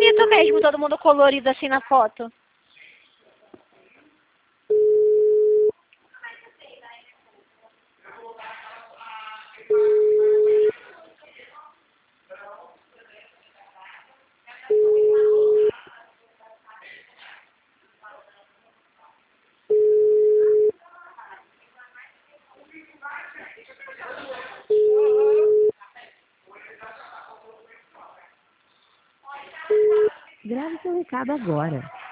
bonito mesmo, todo mundo colorido assim na foto. Grave seu recado agora.